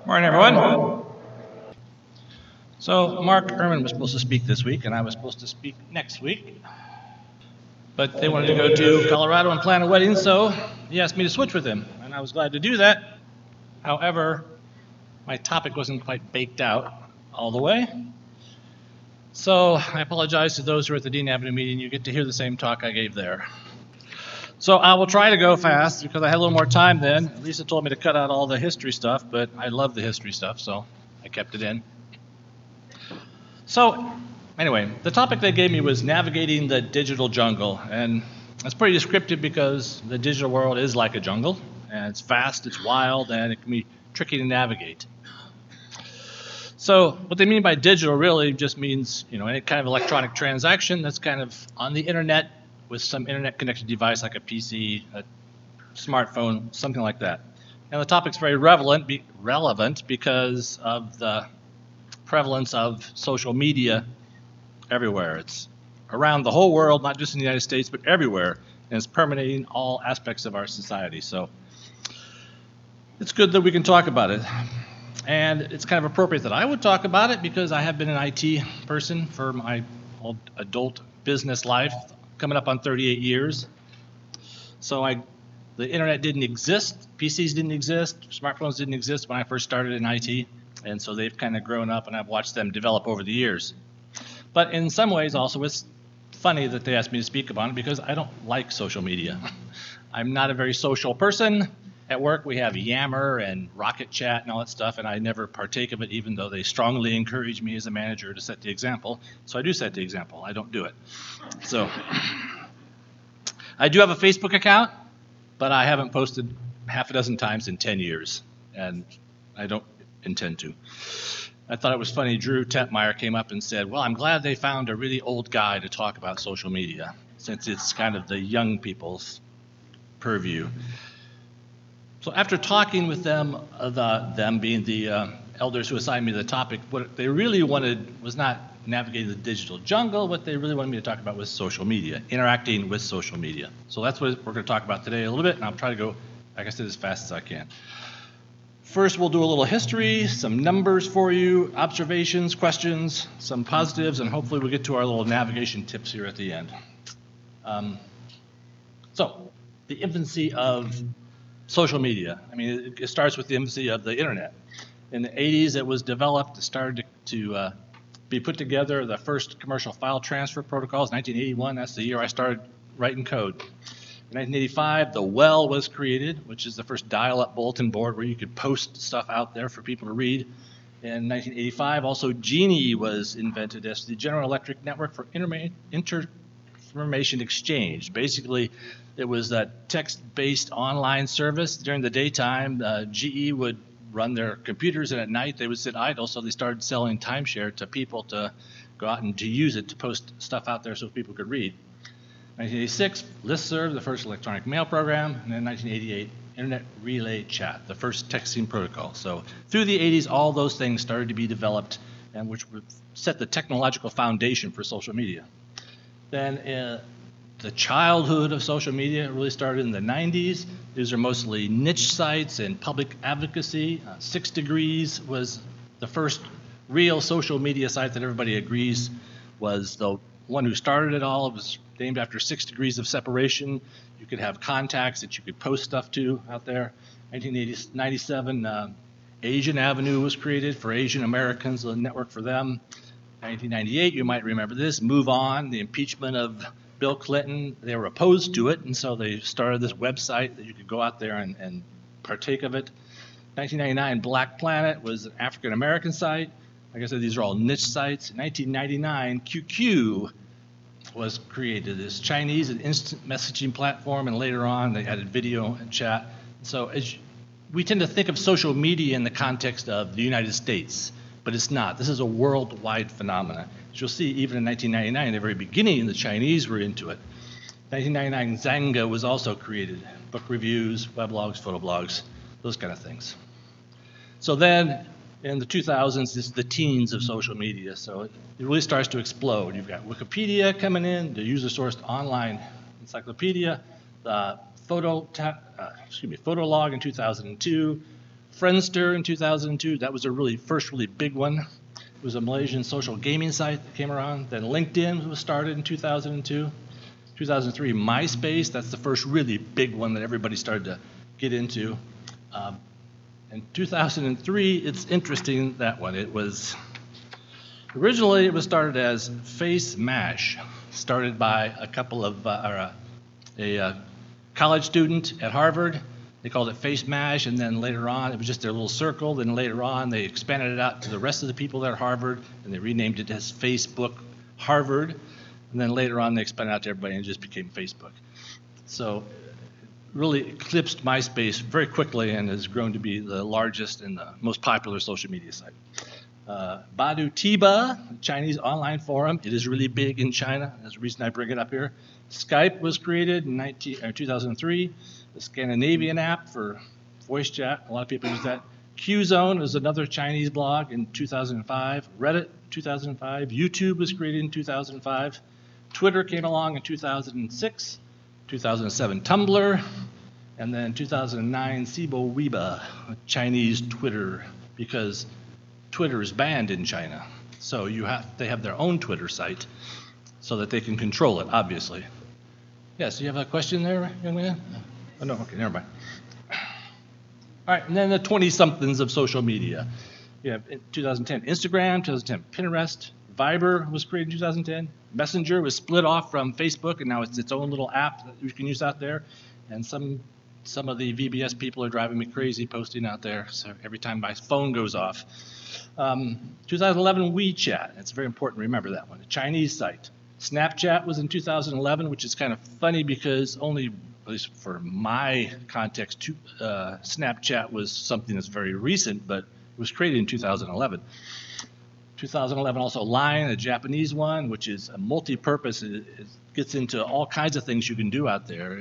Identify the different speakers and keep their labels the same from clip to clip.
Speaker 1: Morning, everyone. So, Mark Ehrman was supposed to speak this week, and I was supposed to speak next week. But they wanted to go to Colorado and plan a wedding, so he asked me to switch with him, and I was glad to do that. However, my topic wasn't quite baked out all the way. So, I apologize to those who are at the Dean Avenue meeting. You get to hear the same talk I gave there. So, I will try to go fast because I had a little more time then. Lisa told me to cut out all the history stuff, but I love the history stuff, so I kept it in. So, anyway, the topic they gave me was navigating the digital jungle, and that's pretty descriptive because the digital world is like a jungle, and it's fast, it's wild, and it can be tricky to navigate. So, what they mean by digital really just means, any kind of electronic transaction that's kind of on the internet with some internet-connected device like a PC, a smartphone, something like that. And the topic's very relevant because of the prevalence of social media everywhere. It's around the whole world, not just in the United States, but everywhere, and it's permeating all aspects of our society. So it's good that we can talk about it. And it's kind of appropriate that I would talk about it because I have been an IT person for my whole adult business life, coming up on 38 years. So the internet didn't exist, PCs didn't exist, smartphones didn't exist when I first started in IT. And so they've kind of grown up, and I've watched them develop over the years. But in some ways, also, it's funny that they asked me to speak about it because I don't like social media. I'm not a very social person. At work, we have Yammer and Rocket Chat and all that stuff, and I never partake of it, even though they strongly encourage me as a manager to set the example. So I do set the example. I don't do it. So I do have a Facebook account, but I haven't posted half a dozen times in 10 years, and I don't intend to. I thought it was funny. Drew Tetmeyer came up and said, well, I'm glad they found a really old guy to talk about social media, since it's kind of the young people's purview. So after talking with them, them being the elders who assigned me the topic, what they really wanted was not navigating the digital jungle. What they really wanted me to talk about was social media, interacting with social media. So that's what we're going to talk about today a little bit, and I'll try to go, like I said, as fast as I can. First, we'll do a little history, some numbers for you, observations, questions, some positives, and hopefully we'll get to our little navigation tips here at the end. So, the infancy of social media. I mean, it starts with the infancy of the internet. In the 80s, it was developed, it started to be put together. The first commercial file transfer protocols, 1981, that's the year I started writing code. In 1985, the Well was created, which is the first dial-up bulletin board where you could post stuff out there for people to read. In 1985, also Genie was invented as the General Electric Network for Information Exchange. Basically, it was a text-based online service. During the daytime, GE would run their computers, and at night they would sit idle, so they started selling timeshare to people to go out and to use it to post stuff out there so people could read. 1986, Listserv, the first electronic mail program, and then 1988, Internet Relay Chat, the first texting protocol. So through the 80s, all those things started to be developed, and which would set the technological foundation for social media. Then the childhood of social media really started in the 90s. These are mostly niche sites and public advocacy. 6 Degrees was the first real social media site that everybody agrees was the one who started it all. It was named after 6 degrees of separation. You could have contacts that you could post stuff to out there. 1997, Asian Avenue was created for Asian Americans, a network for them. 1998, you might remember this, Move On, the impeachment of Bill Clinton. They were opposed to it, and so they started this website that you could go out there and partake of it. 1999, Black Planet was an African American site. Like I said, these are all niche sites. In 1999, QQ was created, this Chinese and instant messaging platform, and later on they added video and chat. So we tend to think of social media in the context of the United States, but it's not. This is a worldwide phenomenon. As you'll see, even in 1999, in the very beginning, the Chinese were into it. 1999, Xanga was also created. Book reviews, weblogs, photoblogs, those kind of things. So then, in the 2000s, this is the teens of social media. So it really starts to explode. You've got Wikipedia coming in, the user-sourced online encyclopedia, the Fotolog in 2002, Friendster in 2002, that was a first really big one. It was a Malaysian social gaming site that came around. Then LinkedIn was started in 2002. 2003, MySpace, that's the first really big one that everybody started to get into. In 2003, it's interesting, that one. Originally, it was started as FaceMash, started by a couple of, a college student at Harvard. They called it FaceMash, and then later on, it was just their little circle. Then later on, they expanded it out to the rest of the people there at Harvard, and they renamed it as Facebook Harvard. And then later on, they expanded out to everybody, and it just became Facebook. So really eclipsed MySpace very quickly and has grown to be the largest and the most popular social media site. Baidu Tiba, Chinese online forum. It is really big in China. That's the reason I bring it up here. Skype was created in 2003. The Scandinavian app for voice chat. A lot of people use that. Qzone is another Chinese blog in 2005. Reddit, 2005. YouTube was created in 2005. Twitter came along in 2006. 2007 Tumblr, and then 2009 Seibo Weibo, Chinese Twitter, because Twitter is banned in China. So they have their own Twitter site so that they can control it, obviously. Yes, you have a question there, young man? Oh, no, okay, never mind. All right, and then the 20-somethings of social media. You have in 2010 Instagram, 2010 Pinterest, Viber was created in 2010. Messenger was split off from Facebook, and now it's its own little app that you can use out there. And some of the VBS people are driving me crazy posting out there. So every time my phone goes off. 2011 WeChat. It's very important to remember that one. A Chinese site. Snapchat was in 2011, which is kind of funny because only, at least for my context, Snapchat was something that's very recent, but it was created in 2011. 2011 also Line, a Japanese one, which is a multi-purpose. It gets into all kinds of things you can do out there.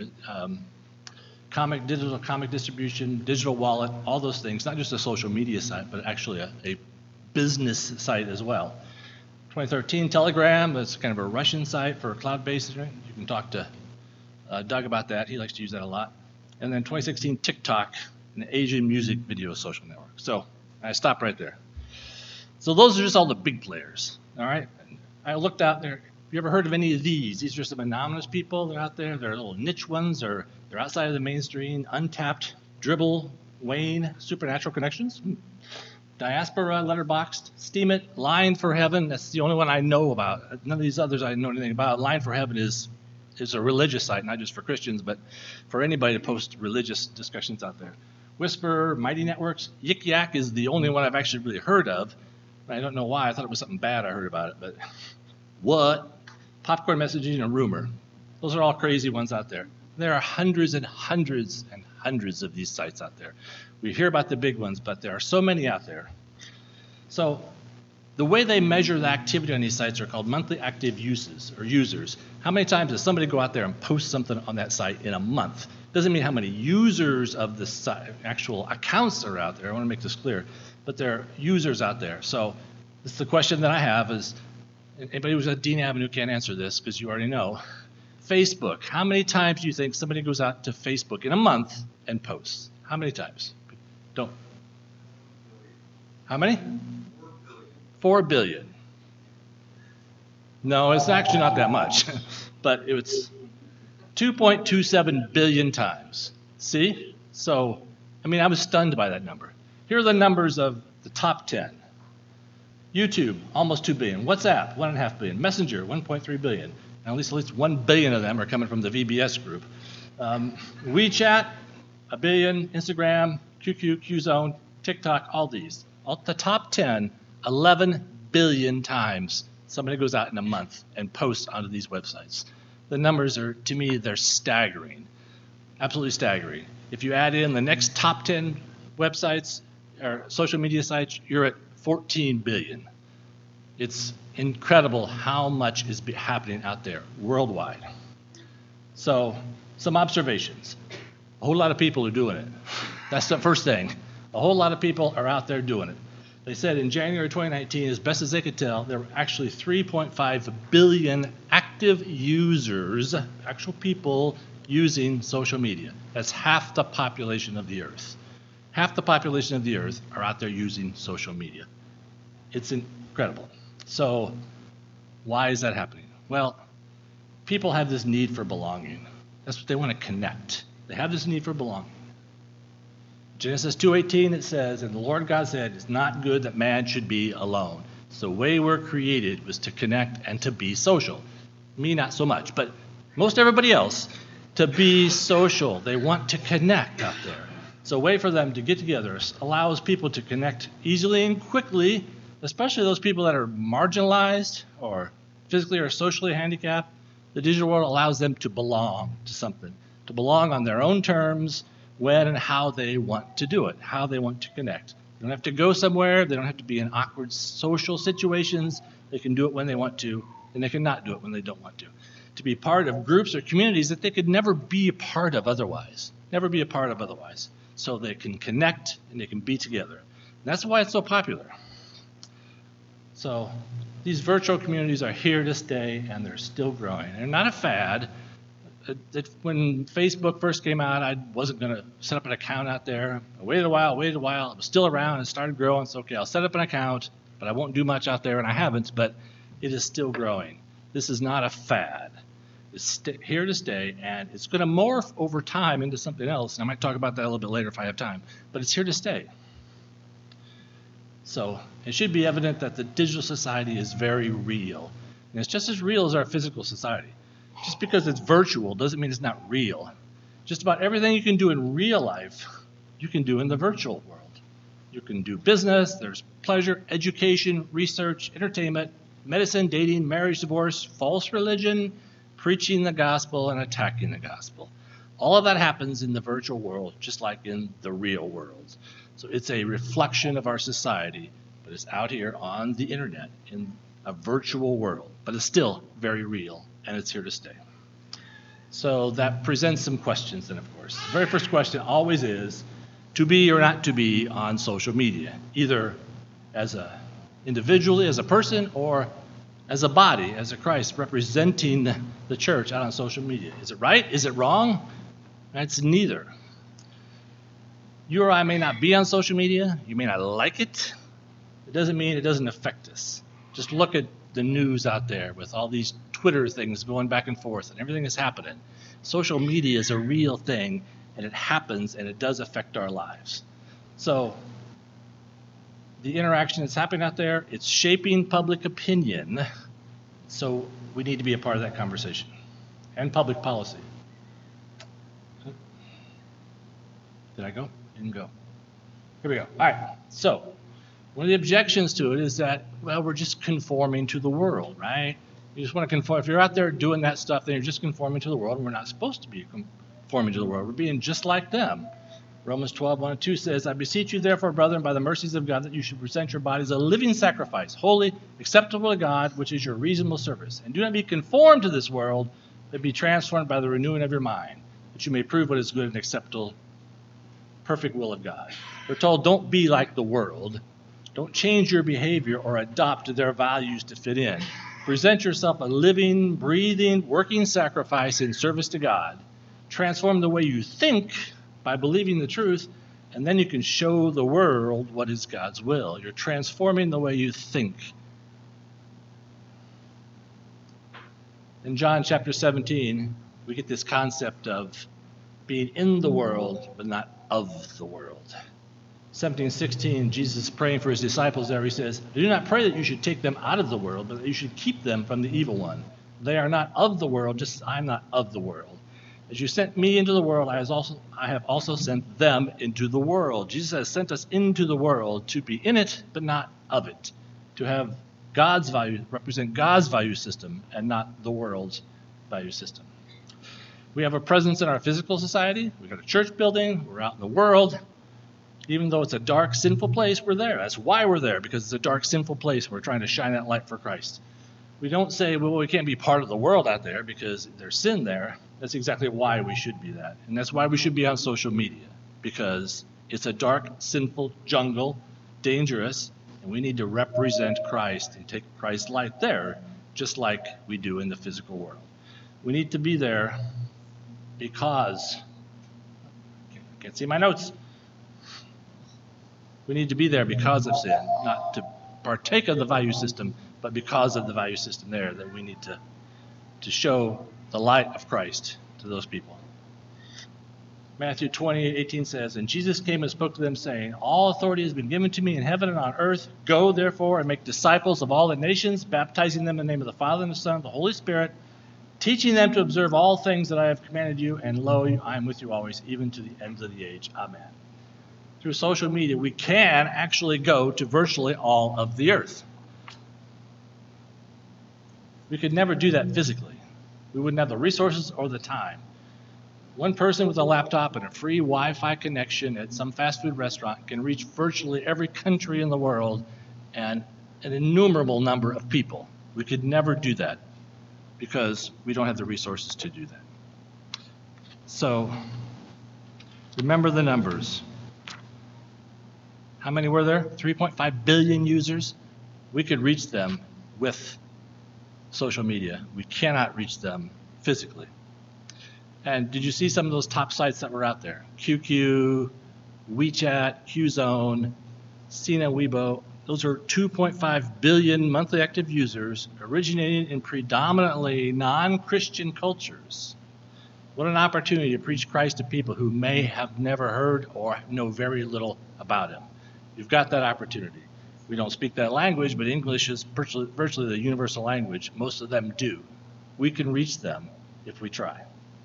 Speaker 1: Digital comic distribution, digital wallet, all those things. Not just a social media site, but actually a business site as well. 2013 Telegram, that's kind of a Russian site for cloud-based. You can talk to Doug about that. He likes to use that a lot. And then 2016 TikTok, an Asian music video social network. So I stop right there. So those are just all the big players, all right? I looked out there. Have you ever heard of any of these? These are some anonymous people. They're out there. They're little niche ones, or they're outside of the mainstream. Untapped, Dribble, Wayne, Supernatural Connections, Diaspora, Letterboxd, Steemit, Line for Heaven. That's the only one I know about. None of these others I know anything about. Line for Heaven is a religious site, not just for Christians, but for anybody to post religious discussions out there. Whisper, Mighty Networks. Yik Yak is the only one I've actually really heard of. I don't know why. I thought it was something bad I heard about it, but what? Popcorn Messaging and Rumor. Those are all crazy ones out there. There are hundreds and hundreds and hundreds of these sites out there. We hear about the big ones, but there are so many out there. So the way they measure the activity on these sites are called monthly active users. How many times does somebody go out there and post something on that site in a month? Doesn't mean how many users of the site, actual accounts are out there. I want to make this clear. But there are users out there. So this is the question that I have is, anybody who's at Dean Avenue can't answer this because you already know. Facebook, how many times do you think somebody goes out to Facebook in a month and posts? How many times? Don't. How many? 4 billion. No, it's actually not that much, but it's 2.27 billion times. See? So, I mean, I was stunned by that number. Here are the numbers of the top 10. YouTube, almost 2 billion. WhatsApp, 1.5 billion. Messenger, 1.3 billion. And at least 1 billion of them are coming from the VBS group. WeChat, 1 billion. Instagram, QQ, Qzone, TikTok, all these. The top 10, 11 billion times somebody goes out in a month and posts onto these websites. The numbers are, to me, they're staggering. Absolutely staggering. If you add in the next top 10 websites or social media sites, you're at 14 billion. It's incredible how much is happening out there worldwide. So, some observations. A whole lot of people are doing it. That's the first thing. A whole lot of people are out there doing it. They said in January 2019, as best as they could tell, there were actually 3.5 billion active users, actual people using social media. That's half the population of the earth. Half the population of the earth are out there using social media. It's incredible. So why is that happening? Well, people have this need for belonging. That's what they want to connect. They have this need for belonging. Genesis 2:18, it says, "And the Lord God said, it's not good that man should be alone." So the way we're created was to connect and to be social. Me, not so much, but most everybody else, to be social. They want to connect out there. So a way for them to get together allows people to connect easily and quickly, especially those people that are marginalized or physically or socially handicapped. The digital world allows them to belong to something, to belong on their own terms, when and how they want to do it, how they want to connect. They don't have to go somewhere. They don't have to be in awkward social situations. They can do it when they want to, and they can not do it when they don't want to be part of groups or communities that they could never be a part of otherwise, So they can connect and they can be together. And that's why it's so popular. So these virtual communities are here to stay, and they're still growing. They're not a fad. When Facebook first came out, I wasn't going to set up an account out there. I waited a while. It was still around and started growing. So, okay, I'll set up an account, but I won't do much out there, and I haven't, but it is still growing. This is not a fad. It's here to stay, and it's going to morph over time into something else. And I might talk about that a little bit later if I have time, but it's here to stay. So it should be evident that the digital society is very real, and it's just as real as our physical society. Just because it's virtual doesn't mean it's not real. Just about everything you can do in real life, you can do in the virtual world. You can do business, there's pleasure, education, research, entertainment, medicine, dating, marriage, divorce, false religion, preaching the gospel, and attacking the gospel. All of that happens in the virtual world, just like in the real world. So it's a reflection of our society, but it's out here on the internet in a virtual world, but it's still very real. And it's here to stay. So that presents some questions then, of course. The very first question always is, to be or not to be on social media, either as a individually, as a person, or as a body, as a Christ, representing the church out on social media. Is it right? Is it wrong? It's neither. You or I may not be on social media. You may not like it. It doesn't mean it doesn't affect us. Just look at the news out there with all these Twitter things going back and forth and everything that's happening. Social media is a real thing, and it happens, and it does affect our lives. So the interaction that's happening out there, it's shaping public opinion. So we need to be a part of that conversation and public policy. Did I go? Didn't go. Here we go. All right. So one of the objections to it is that, well, we're just conforming to the world, right? You just want to conform. If you're out there doing that stuff, then you're just conforming to the world, and we're not supposed to be conforming to the world. We're being just like them. Romans 12:1-2 says, "I beseech you, therefore, brethren, by the mercies of God, that you should present your bodies a living sacrifice, holy, acceptable to God, which is your reasonable service. And do not be conformed to this world, but be transformed by the renewing of your mind, that you may prove what is good and acceptable, perfect will of God." We're told, don't be like the world. Don't change your behavior or adopt their values to fit in. Present yourself a living, breathing, working sacrifice in service to God. Transform the way you think by believing the truth, and then you can show the world what is God's will. You're transforming the way you think. In John chapter 17, we get this concept of being in the world, but not of the world. 17:16, Jesus is praying for his disciples there. He says, "I do not pray that you should take them out of the world, but that you should keep them from the evil one. They are not of the world, just as I am not of the world. As you sent me into the world, I have also sent them into the world." Jesus has sent us into the world to be in it, but not of it. To have God's value, represent God's value system, and not the world's value system. We have a presence in our physical society. We've got a church building. We're out in the world. Even though it's a dark, sinful place, we're there. That's why we're there, because it's a dark, sinful place. We're trying to shine that light for Christ. We don't say, well, we can't be part of the world out there because there's sin there. That's exactly why we should be that. And that's why we should be on social media, because it's a dark, sinful jungle, dangerous, and we need to represent Christ and take Christ's light there, just like we do in the physical world. We need to be there because, I can't see my notes. We need to be there because of sin, not to partake of the value system, but because of the value system there, that we need to show the light of Christ to those people. Matthew 28:18 says, "And Jesus came and spoke to them, saying, All authority has been given to me in heaven and on earth. Go, therefore, and make disciples of all the nations, baptizing them in the name of the Father and the Son and the Holy Spirit, teaching them to observe all things that I have commanded you, and lo, I am with you always, even to the ends of the age. Amen." Through social media, we can actually go to virtually all of the earth. We could never do that physically. We wouldn't have the resources or the time. One person with a laptop and a free Wi-Fi connection at some fast food restaurant can reach virtually every country in the world and an innumerable number of people. We could never do that because we don't have the resources to do that. So, remember the numbers. How many were there? 3.5 billion users. We could reach them with social media. We cannot reach them physically. And did you see some of those top sites that were out there? QQ, WeChat, Qzone, Sina Weibo. Those are 2.5 billion monthly active users originating in predominantly non-Christian cultures. What an opportunity to preach Christ to people who may have never heard or know very little about him. You've got that opportunity. We don't speak that language, but English is virtually the universal language. Most of them do. We can reach them if we try.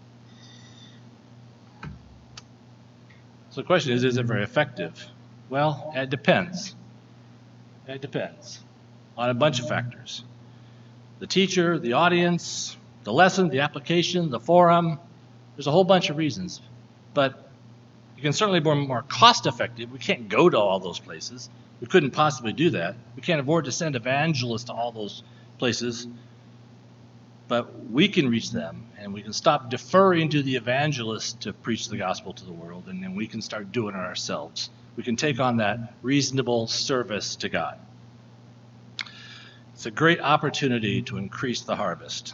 Speaker 1: So the question is it very effective? Well, it depends. It depends on a bunch of factors. The teacher, the audience, the lesson, the application, the forum. There's a whole bunch of reasons. But it can certainly be more cost effective. We can't go to all those places. We couldn't possibly do that. We can't afford to send evangelists to all those places. But we can reach them, and we can stop deferring to the evangelists to preach the gospel to the world, and then we can start doing it ourselves. We can take on that reasonable service to God. It's a great opportunity to increase the harvest.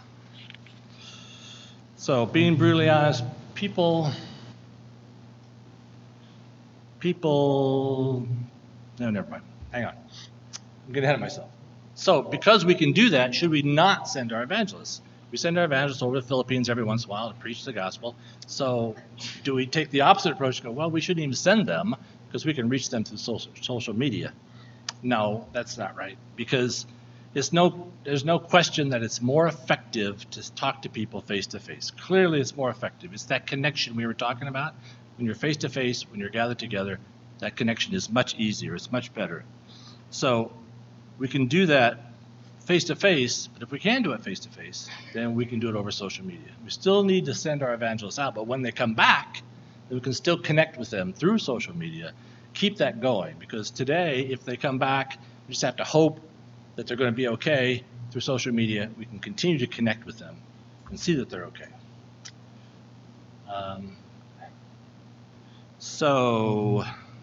Speaker 1: So, being brutally honest, people, no, never mind. Hang on. I'm getting ahead of myself. So, because we can do that, should we not send our evangelists? We send our evangelists over to the Philippines every once in a while to preach the gospel. So, do we take the opposite approach and go, well, we shouldn't even send them because we can reach them through social media? No, that's not right. Because there's no question that it's more effective to talk to people face to face. Clearly, it's more effective. It's that connection we were talking about. When you're face to face, when you're gathered together, that connection is much easier. It's much better. So we can do that face to face, but if we can do it face to face, then we can do it over social media. We still need to send our evangelists out, but when they come back, we can still connect with them through social media. Keep that going, because today, if they come back, we just have to hope that they're going to be okay. Through social media, we can continue to connect with them and see that they're okay. So,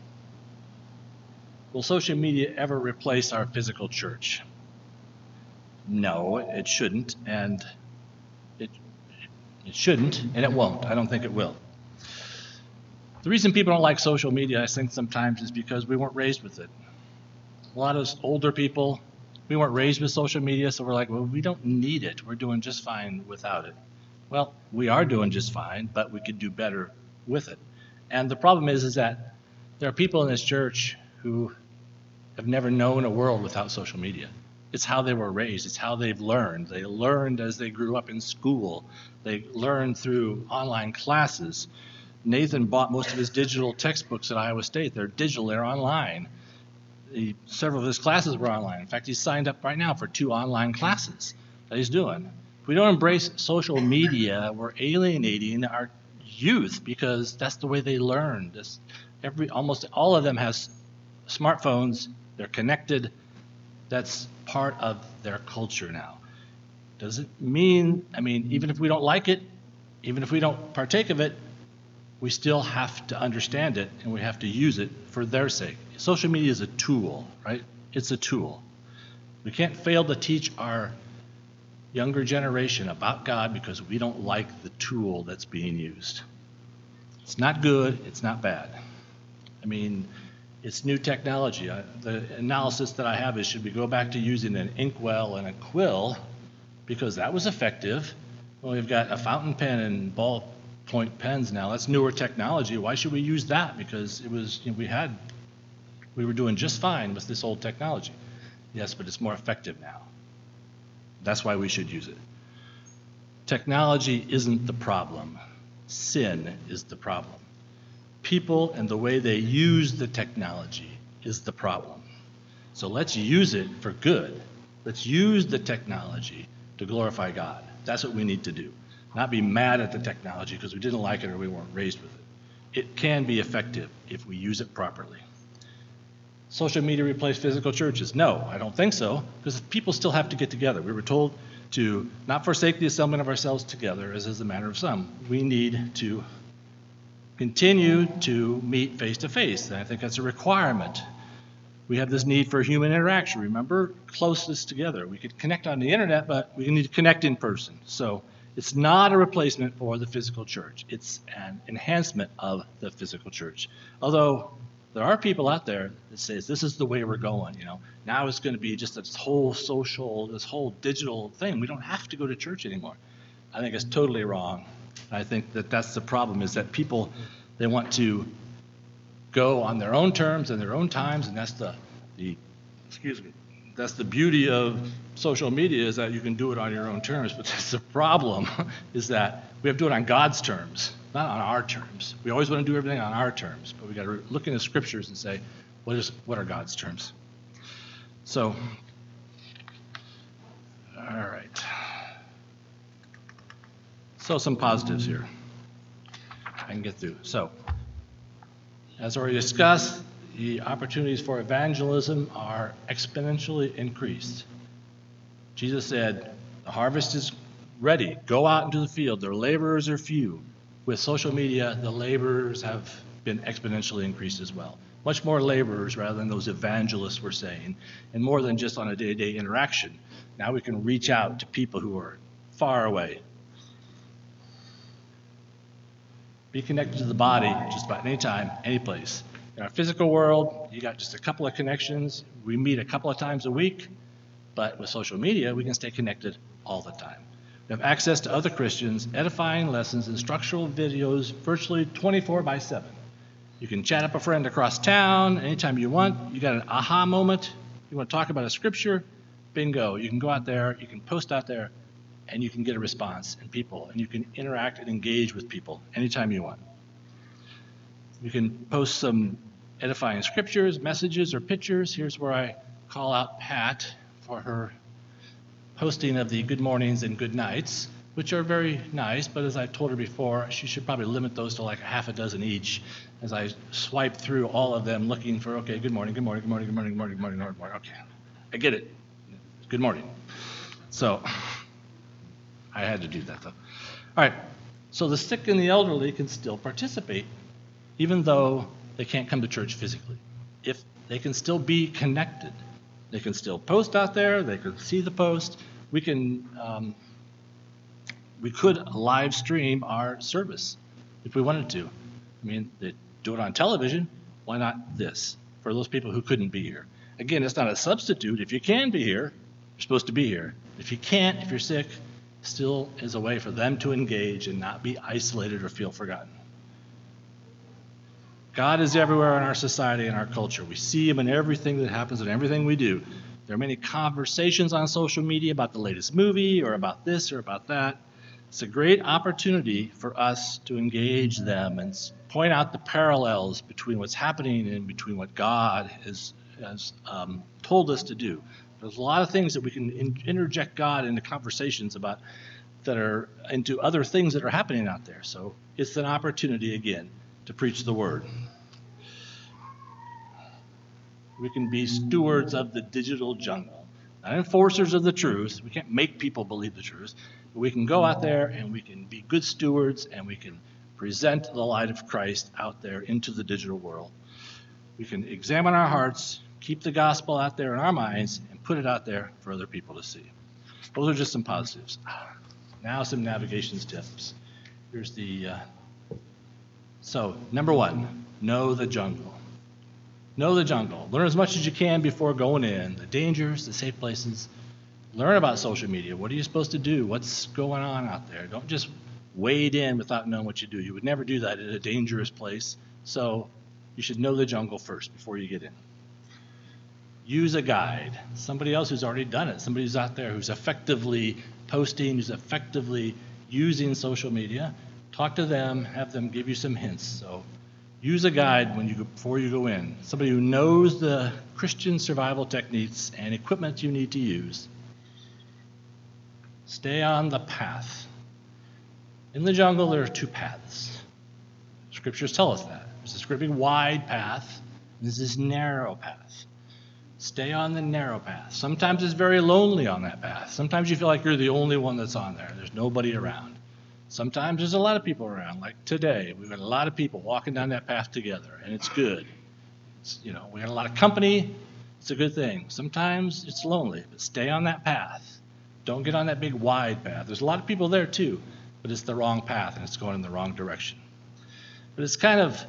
Speaker 1: will social media ever replace our physical church? No, it shouldn't, and it shouldn't, and it won't. I don't think it will. The reason people don't like social media, I think sometimes, is because we weren't raised with it. A lot of us older people, we weren't raised with social media, so we're like, well, we don't need it. We're doing just fine without it. Well, we are doing just fine, but we could do better with it. And the problem is that there are people in this church who have never known a world without social media. It's how they were raised. It's how they've learned. They learned as they grew up in school. They learned through online classes. Nathan bought most of his digital textbooks at Iowa State. They're digital. They're online. Several of his classes were online. In fact, he's signed up right now for 2 online classes that he's doing. If we don't embrace social media, we're alienating our youth because that's the way they learn. Almost all of them has smartphones. They're connected. That's part of their culture now. Does it mean, even if we don't like it, even if we don't partake of it, we still have to understand it and we have to use it for their sake. Social media is a tool, right? It's a tool. We can't fail to teach our younger generation about God because we don't like the tool that's being used. It's not good, it's not bad. It's new technology. The analysis that I have is, should we go back to using an inkwell and a quill because that was effective? Well, we've got a fountain pen and ballpoint pens now. That's newer technology. Why should we use that? Because it was, we were doing just fine with this old technology. Yes, but it's more effective now. That's why we should use it. Technology isn't the problem. Sin is the problem. People and the way they use the technology is the problem. So let's use it for good. Let's use the technology to glorify God. That's what we need to do. Not be mad at the technology because we didn't like it or we weren't raised with it. It can be effective if we use it properly. Social media replace physical churches? No, I don't think so, because people still have to get together. We were told to not forsake the assembling of ourselves together, as is the manner of some. We need to continue to meet face to face, and I think that's a requirement. We have this need for human interaction. Remember, closeness together. We could connect on the internet, but we need to connect in person. So it's not a replacement for the physical church. It's an enhancement of the physical church. Although there are people out there that say this is the way we're going. Now it's going to be just this whole social, this whole digital thing. We don't have to go to church anymore. I think it's totally wrong. I think that that's the problem, is that people, they want to go on their own terms and their own times, and that's that's the beauty of social media, is that you can do it on your own terms. But that's the problem, is that we have to do it on God's terms, not on our terms. We always want to do everything on our terms, but we got to look in the scriptures and say, what are God's terms? So, all right. So some positives here I can get through. So, as already discussed, the opportunities for evangelism are exponentially increased. Jesus said, the harvest is ready. Go out into the field. Their laborers are few. With social media, the laborers have been exponentially increased as well. Much more laborers rather than those evangelists we're saying, and more than just on a day-to-day interaction. Now we can reach out to people who are far away. Be connected to the body just about any time, any place. In our physical world, you got just a couple of connections. We meet a couple of times a week, but with social media, we can stay connected all the time. We have access to other Christians, edifying lessons, instructional videos, virtually 24/7. You can chat up a friend across town anytime you want. You got an aha moment. You want to talk about a scripture? Bingo. You can go out there, you can post out there, and you can get a response and people, and you can interact and engage with people anytime you want. You can post some edifying scriptures, messages, or pictures. Here's where I call out Pat for her posting of the good mornings and good nights, which are very nice, but as I've told her before, she should probably limit those to like a half a dozen each, as I swipe through all of them looking for, okay, good morning, good morning, good morning, good morning, good morning, good morning, good morning. Okay, I get it. Good morning. So I had to do that, though. All right, so the sick and the elderly can still participate, even though they can't come to church physically. If they can still be connected, they can still post out there, they can see the post. We could live stream our service if we wanted to. I mean, they do it on television. Why not this? For those people who couldn't be here. Again, it's not a substitute. If you can be here, you're supposed to be here. If you can't, if you're sick, still is a way for them to engage and not be isolated or feel forgotten. God is everywhere in our society and our culture. We see him in everything that happens and everything we do. There are many conversations on social media about the latest movie or about this or about that. It's a great opportunity for us to engage them and point out the parallels between what's happening and between what God has told us to do. There's a lot of things that we can interject God into conversations about that are into other things that are happening out there. So it's an opportunity, again, to preach the word. We can be stewards of the digital jungle, not enforcers of the truth. We can't make people believe the truth, but we can go out there and we can be good stewards and we can present the light of Christ out there into the digital world. We can examine our hearts, keep the gospel out there in our minds, and put it out there for other people to see. Those are just some positives. Now some navigation tips. Here's the... So, number one, know the jungle. Know the jungle. Learn as much as you can before going in. The dangers, the safe places. Learn about social media. What are you supposed to do? What's going on out there? Don't just wade in without knowing what you do. You would never do that in a dangerous place. So you should know the jungle first before you get in. Use a guide. Somebody else who's already done it. Somebody who's out there who's effectively posting, who's effectively using social media. Talk to them. Have them give you some hints. So use a guide before you go in. Somebody who knows the Christian survival techniques and equipment you need to use. Stay on the path. In the jungle, there are two paths. Scriptures tell us that. There's this great big wide path, and there's this narrow path. Stay on the narrow path. Sometimes it's very lonely on that path. Sometimes you feel like you're the only one that's on there. There's nobody around. Sometimes there's a lot of people around. Like today, we've got a lot of people walking down that path together, and it's good. We got a lot of company. It's a good thing. Sometimes it's lonely, but stay on that path. Don't get on that big wide path. There's a lot of people there too, but it's the wrong path, and it's going in the wrong direction. But it's kind of,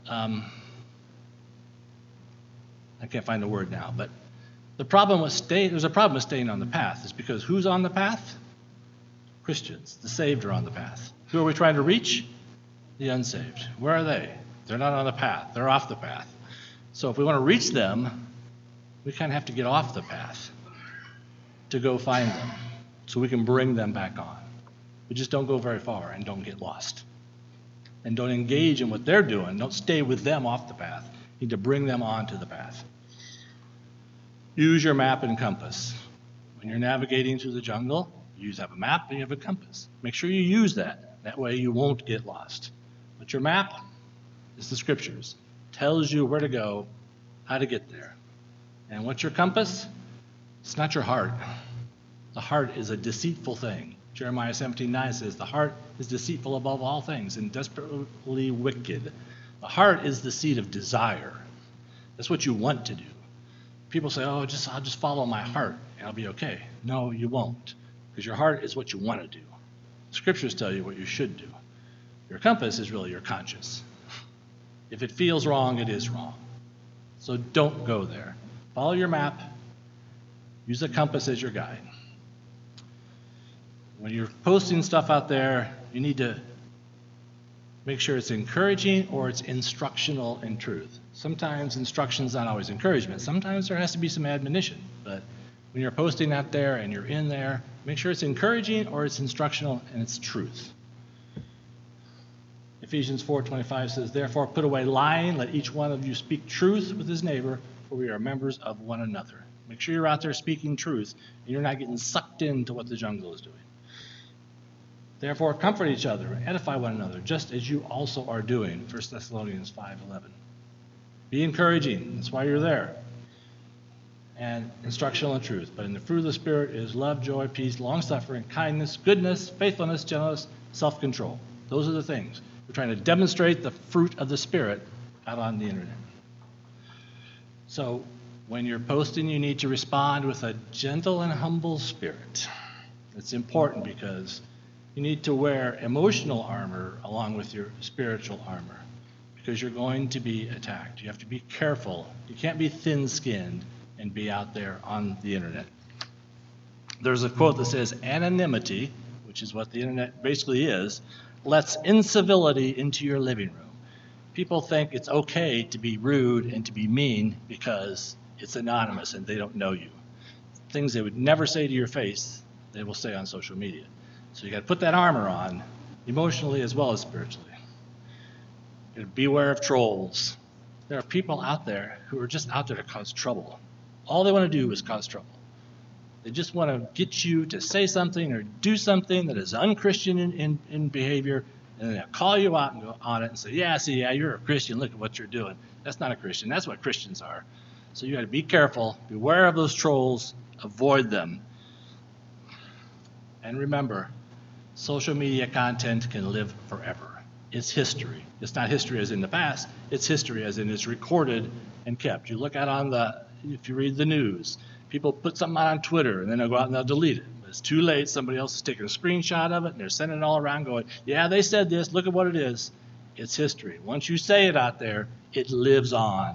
Speaker 1: I can't find the word now, but there's a problem with staying on the path. It's because who's on the path? Christians. The saved are on the path. Who are we trying to reach? The unsaved. Where are they? They're not on the path. They're off the path. So if we want to reach them, we kind of have to get off the path to go find them so we can bring them back on. We just don't go very far and don't get lost. And don't engage in what they're doing. Don't stay with them off the path. You need to bring them onto the path. Use your map and compass. When you're navigating through the jungle, you have a map and you have a compass. Make sure you use that. That way you won't get lost. But your map is the scriptures. Tells you where to go, how to get there. And what's your compass? It's not your heart. The heart is a deceitful thing. Jeremiah 17:9 says, the heart is deceitful above all things and desperately wicked. The heart is the seat of desire. That's what you want to do. People say, I'll just follow my heart and I'll be okay. No, you won't, because your heart is what you want to do. Scriptures tell you what you should do. Your compass is really your conscience. If it feels wrong, it is wrong. So don't go there. Follow your map. Use the compass as your guide. When you're posting stuff out there, you need to make sure it's encouraging or it's instructional in truth. Sometimes instruction's not always encouragement. Sometimes there has to be some admonition. But when you're posting out there and you're in there, make sure it's encouraging or it's instructional and it's truth. Ephesians 4:25 says, therefore put away lying, let each one of you speak truth with his neighbor, for we are members of one another. Make sure you're out there speaking truth and you're not getting sucked into what the jungle is doing. Therefore, comfort each other and edify one another, just as you also are doing. 1 Thessalonians 5:11. Be encouraging. That's why you're there. And instructional and truth. But in the fruit of the Spirit is love, joy, peace, long-suffering, kindness, goodness, faithfulness, gentleness, self-control. Those are the things. We're trying to demonstrate the fruit of the Spirit out on the internet. So when you're posting, you need to respond with a gentle and humble spirit. It's important because you need to wear emotional armor along with your spiritual armor because you're going to be attacked. You have to be careful. You can't be thin-skinned and be out there on the internet. There's a quote that says, anonymity, which is what the internet basically is, lets incivility into your living room. People think it's okay to be rude and to be mean because it's anonymous and they don't know you. Things they would never say to your face, they will say on social media. So you got to put that armor on, emotionally as well as spiritually. You got to beware of trolls. There are people out there who are just out there to cause trouble. All they want to do is cause trouble. They just want to get you to say something or do something that is unchristian in behavior, and they'll call you out and go on it and say, yeah, you're a Christian. Look at what you're doing. That's not a Christian. That's what Christians are. So you got to be careful. Beware of those trolls. Avoid them. And remember, social media content can live forever. It's history. It's not history as in the past. It's history as in it's recorded and kept. You look at if you read the news, people put something out on Twitter and then they'll go out and they'll delete it. But it's too late. Somebody else is taking a screenshot of it and they're sending it all around going, yeah, they said this. Look at what it is. It's history. Once you say it out there, it lives on.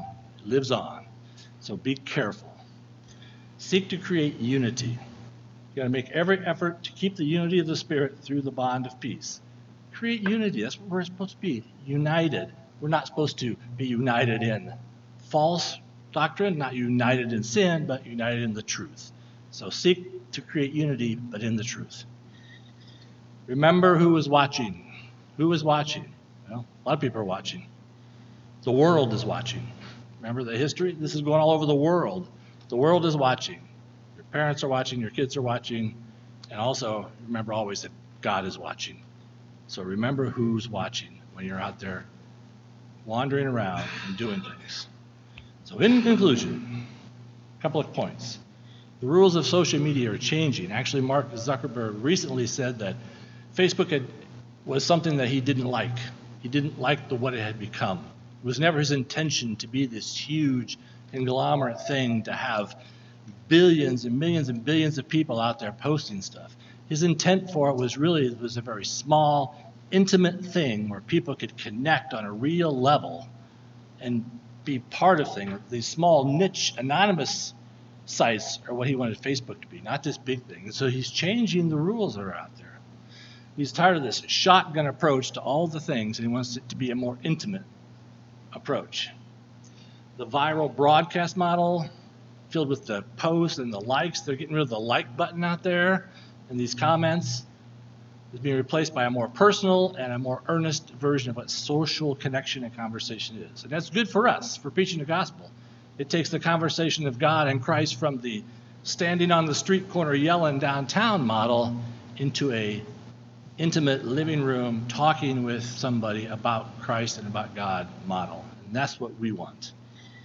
Speaker 1: It lives on. So be careful. Seek to create unity. You got to make every effort to keep the unity of the Spirit through the bond of peace. Create unity. That's what we're supposed to be. United. We're not supposed to be united in false doctrine, not united in sin, but united in the truth. So seek to create unity, but in the truth. Remember who is watching. Who is watching? Well, a lot of people are watching. The world is watching. Remember the history? This is going all over the world. The world is watching. Your parents are watching, your kids are watching, and also remember always that God is watching. So remember who's watching when you're out there wandering around and doing things. So in conclusion, a couple of points. The rules of social media are changing. Actually, Mark Zuckerberg recently said that Facebook was something that he didn't like. He didn't like what it had become. It was never his intention to be this huge conglomerate thing, to have billions and millions and billions of people out there posting stuff. His intent for it was a very small, intimate thing where people could connect on a real level and be part of things. These small niche anonymous sites are what he wanted Facebook to be, not this big thing. And so he's changing the rules that are out there. He's tired of this shotgun approach to all the things, and he wants it to be a more intimate approach. The viral broadcast model, filled with the posts and the likes, they're getting rid of the like button out there, and these comments is being replaced by a more personal and a more earnest version of what social connection and conversation is. And that's good for us, for preaching the gospel. It takes the conversation of God and Christ from the standing on the street corner yelling downtown model into a intimate living room talking with somebody about Christ and about God model. And that's what we want.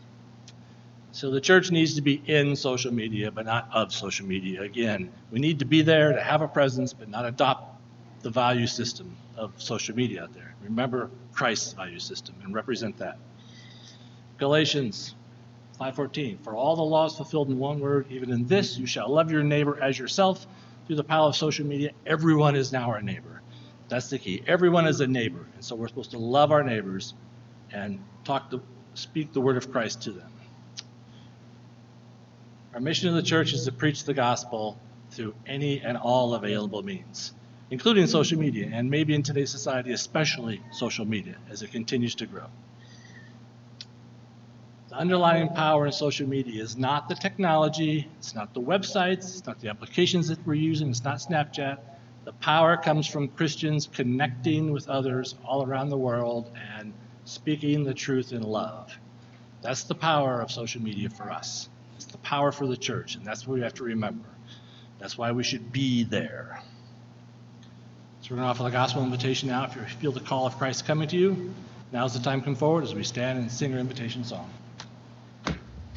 Speaker 1: So the church needs to be in social media, but not of social media. Again, we need to be there to have a presence, but not adopt the value system of social media out there. Remember Christ's value system and represent that. Galatians 5:14, for all the laws fulfilled in one word, even in this, you shall love your neighbor as yourself. Through the power of social media, everyone is now our neighbor. That's the key. Everyone is a neighbor. And so we're supposed to love our neighbors and speak the word of Christ to them. Our mission of the church is to preach the gospel through any and all available means, including social media, and maybe in today's society, especially social media, as it continues to grow. The underlying power in social media is not the technology, it's not the websites, it's not the applications that we're using, it's not Snapchat. The power comes from Christians connecting with others all around the world and speaking the truth in love. That's the power of social media for us. It's the power for the church, and that's what we have to remember. That's why we should be there. So we're going to offer the gospel invitation now. If you feel the call of Christ coming to you, now's the time to come forward as we stand and sing our invitation song.